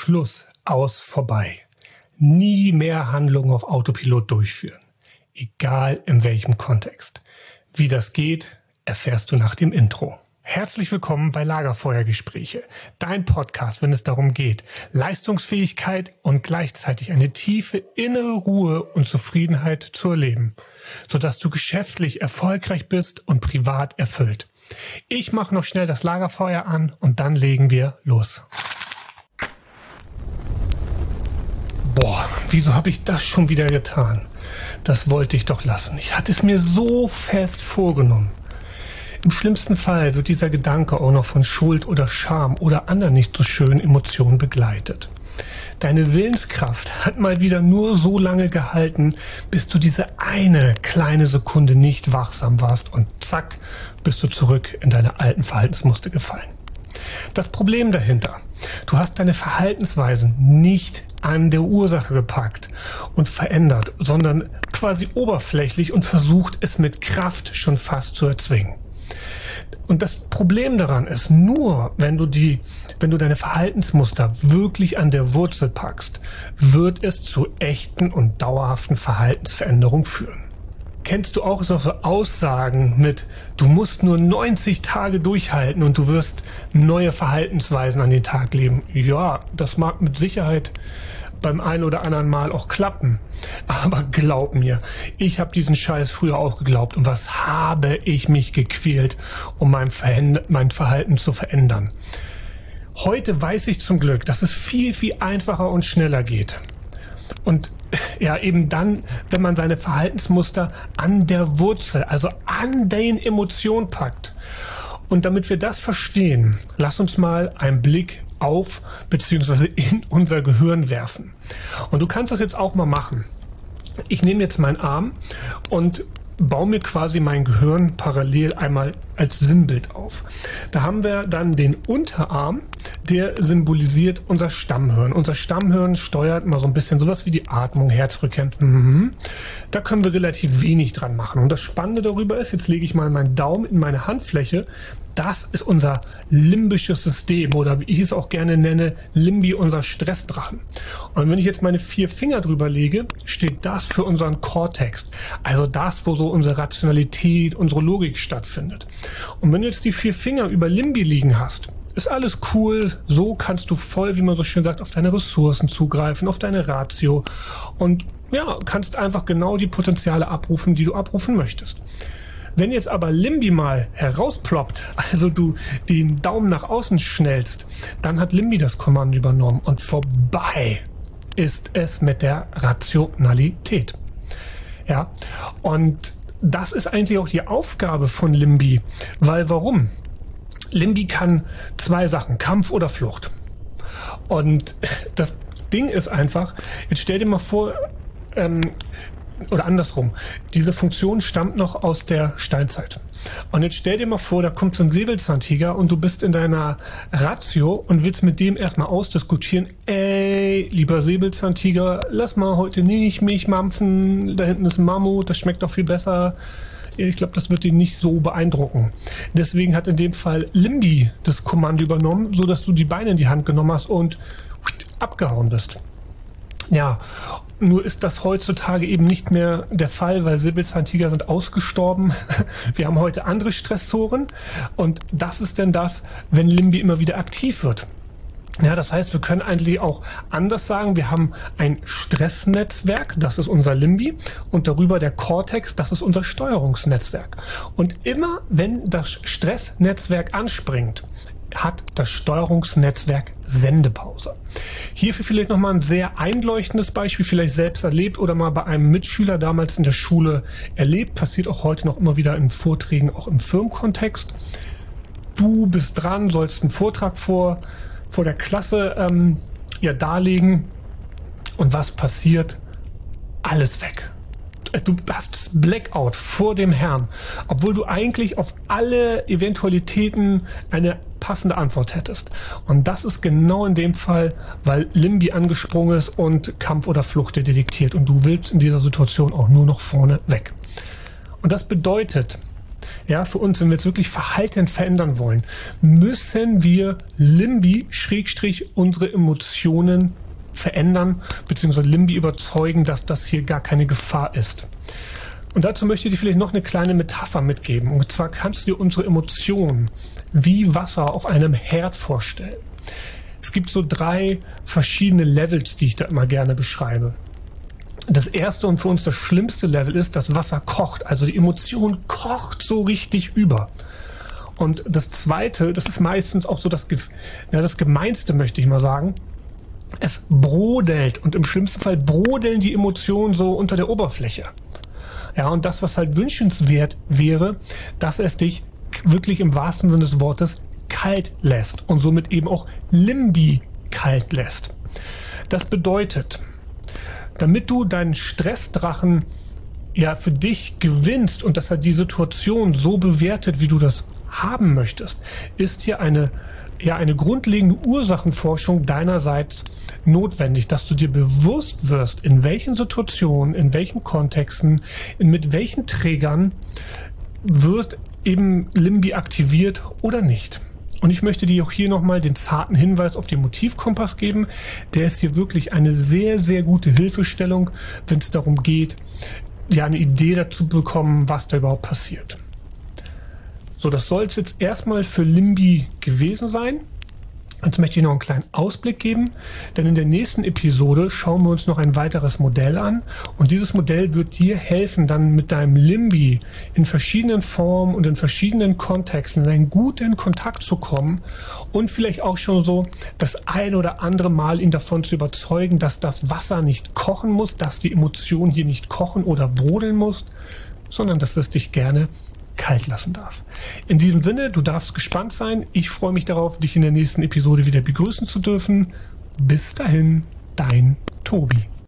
Schluss, aus, vorbei. Nie mehr Handlungen auf Autopilot durchführen. Egal in welchem Kontext. Wie das geht, erfährst du nach dem Intro. Herzlich willkommen bei Lagerfeuergespräche, dein Podcast, wenn es darum geht, Leistungsfähigkeit und gleichzeitig eine tiefe innere Ruhe und Zufriedenheit zu erleben, sodass du geschäftlich erfolgreich bist und privat erfüllt. Ich mache noch schnell das Lagerfeuer an und dann legen wir los. Boah, wieso habe ich das schon wieder getan? Das wollte ich doch lassen. Ich hatte es mir so fest vorgenommen. Im schlimmsten Fall wird dieser Gedanke auch noch von Schuld oder Scham oder anderen nicht so schönen Emotionen begleitet. Deine Willenskraft hat mal wieder nur so lange gehalten, bis du diese eine kleine Sekunde nicht wachsam warst und zack, bist du zurück in deine alten Verhaltensmuster gefallen. Das Problem dahinter: Du hast deine Verhaltensweisen nicht an der Ursache gepackt und verändert, sondern quasi oberflächlich und versucht es mit Kraft schon fast zu erzwingen. Und das Problem daran ist, nur wenn du deine Verhaltensmuster wirklich an der Wurzel packst, wird es zu echten und dauerhaften Verhaltensveränderungen führen. Kennst du auch solche Aussagen mit, du musst nur 90 Tage durchhalten und du wirst neue Verhaltensweisen an den Tag legen? Ja, das mag mit Sicherheit beim einen oder anderen Mal auch klappen. Aber glaub mir, ich habe diesen Scheiß früher auch geglaubt. Und was habe ich mich gequält, um mein Verhalten zu verändern? Heute weiß ich zum Glück, dass es viel, viel einfacher und schneller geht. Und ja, eben dann, wenn man seine Verhaltensmuster an der Wurzel, also an den Emotionen packt. Und damit wir das verstehen, lass uns mal einen Blick auf bzw. in unser Gehirn werfen. Und du kannst das jetzt auch mal machen. Ich nehme jetzt meinen Arm und baue mir quasi mein Gehirn parallel einmal als Sinnbild auf. Da haben wir dann den Unterarm, der symbolisiert unser Stammhirn. Unser Stammhirn steuert mal so ein bisschen sowas wie die Atmung, Herzfrequenz. Da können wir relativ wenig dran machen. Und das Spannende darüber ist, jetzt lege ich mal meinen Daumen in meine Handfläche. Das ist unser limbisches System oder wie ich es auch gerne nenne, Limbi, unser Stressdrachen. Und wenn ich jetzt meine 4 Finger drüber lege, steht das für unseren Kortex. Also das, wo so unsere Rationalität, unsere Logik stattfindet. Und wenn du jetzt die 4 Finger über Limbi liegen hast, ist alles cool. So kannst du voll, wie man so schön sagt, auf deine Ressourcen zugreifen, auf deine Ratio und ja, kannst einfach genau die Potenziale abrufen, die du abrufen möchtest. Wenn jetzt aber Limbi mal herausploppt, also du den Daumen nach außen schnellst, dann hat Limbi das Kommando übernommen und vorbei ist es mit der Rationalität. Ja, und das ist eigentlich auch die Aufgabe von Limbi, weil warum? Limbi kann 2 Sachen, Kampf oder Flucht. Und das Ding ist einfach, jetzt stell dir mal vor, oder andersrum, diese Funktion stammt noch aus der Steinzeit. Und jetzt stell dir mal vor, da kommt so ein Säbelzahntiger und du bist in deiner Ratio und willst mit dem erstmal ausdiskutieren, ey, lieber Säbelzahntiger, lass mal heute nicht mich mampfen, da hinten ist ein Mammut, das schmeckt doch viel besser. Ich glaube, das wird ihn nicht so beeindrucken. Deswegen hat in dem Fall Limbi das Kommando übernommen, so dass du die Beine in die Hand genommen hast und abgehauen bist. Ja, nur ist das heutzutage eben nicht mehr der Fall, weil Säbelzahntiger sind ausgestorben. Wir haben heute andere Stressoren und das ist denn das, wenn Limbi immer wieder aktiv wird. Ja, das heißt, wir können eigentlich auch anders sagen, wir haben ein Stressnetzwerk, das ist unser Limbi, und darüber der Cortex, das ist unser Steuerungsnetzwerk. Und immer wenn das Stressnetzwerk anspringt, hat das Steuerungsnetzwerk Sendepause. Hierfür vielleicht nochmal ein sehr einleuchtendes Beispiel, vielleicht selbst erlebt oder mal bei einem Mitschüler damals in der Schule erlebt, passiert auch heute noch immer wieder in Vorträgen, auch im Firmenkontext. Du bist dran, sollst einen Vortrag vor der Klasse darlegen und was passiert? Alles weg. Du hast das Blackout vor dem Herrn, obwohl du eigentlich auf alle Eventualitäten eine passende Antwort hättest. Und das ist genau in dem Fall, weil Limbi angesprungen ist und Kampf oder Flucht dir detektiert und du willst in dieser Situation auch nur noch vorne weg. Und das bedeutet, ja, für uns, wenn wir jetzt wirklich Verhalten verändern wollen, müssen wir Limbi / unsere Emotionen verändern, beziehungsweise Limbi überzeugen, dass das hier gar keine Gefahr ist. Und dazu möchte ich dir vielleicht noch eine kleine Metapher mitgeben. Und zwar kannst du dir unsere Emotionen wie Wasser auf einem Herd vorstellen. Es gibt so 3 verschiedene Levels, die ich da immer gerne beschreibe. Das erste und für uns das schlimmste Level ist, das Wasser kocht. Also die Emotion kocht so richtig über. Und das zweite, das ist meistens auch so das Gemeinste, möchte ich mal sagen. Es brodelt und im schlimmsten Fall brodeln die Emotionen so unter der Oberfläche. Ja, und das, was halt wünschenswert wäre, dass es dich wirklich im wahrsten Sinne des Wortes kalt lässt und somit eben auch Limbi kalt lässt. Das bedeutet, damit du deinen Stressdrachen ja für dich gewinnst und dass er die Situation so bewertet, wie du das haben möchtest, ist hier eine grundlegende Ursachenforschung deinerseits notwendig, dass du dir bewusst wirst, in welchen Situationen, in welchen Kontexten, mit welchen Trägern wird eben Limbi aktiviert oder nicht. Und ich möchte dir auch hier nochmal den zarten Hinweis auf den Motivkompass geben. Der ist hier wirklich eine sehr, sehr gute Hilfestellung, wenn es darum geht, ja eine Idee dazu bekommen, was da überhaupt passiert. So, das soll es jetzt erstmal für Limbi gewesen sein. Jetzt möchte ich noch einen kleinen Ausblick geben, denn in der nächsten Episode schauen wir uns noch ein weiteres Modell an und dieses Modell wird dir helfen, dann mit deinem Limbi in verschiedenen Formen und in verschiedenen Kontexten in einen guten Kontakt zu kommen und vielleicht auch schon so das ein oder andere Mal ihn davon zu überzeugen, dass das Wasser nicht kochen muss, dass die Emotion hier nicht kochen oder brodeln muss, sondern dass es dich gerne kalt lassen darf. In diesem Sinne, du darfst gespannt sein. Ich freue mich darauf, dich in der nächsten Episode wieder begrüßen zu dürfen. Bis dahin, dein Tobi.